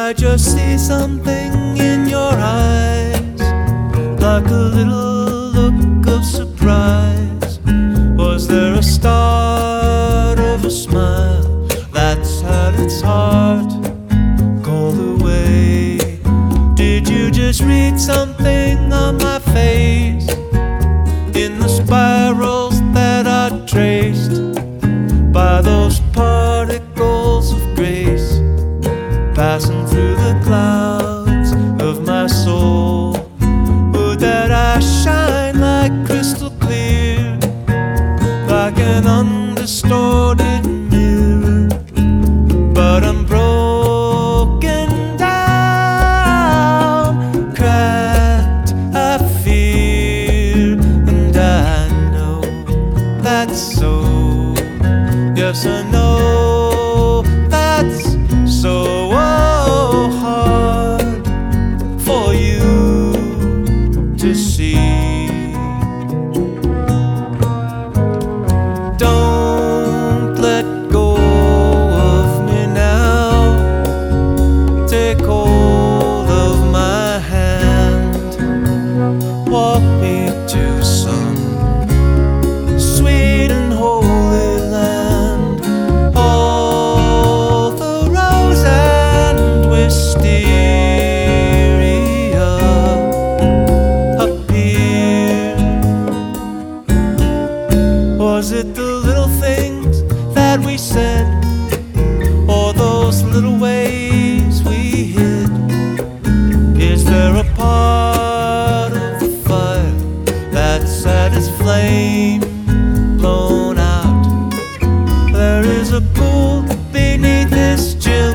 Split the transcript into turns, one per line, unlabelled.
I just see something in your eyes, like a little look of surprise. Was there a start of a smile that's had its heart called away? Did you just read something on my face, in the spirals that I traced by those particles of grace, passing through the clouds of my soul? Would that I shine like crystal clear, like an undistorted mirror, but I'm broken down, cracked, I fear, and I know that's so. Yes, I know that's so hard for you to see. Don't let go of me now. Take hold of my hand. Walk me to some sweet and holy land. All the rose and wisteria appear. Was it the little things that we said, or those little ways we hid? Is there a part of the fire that's had its flame blown out? There is a pool beneath this gym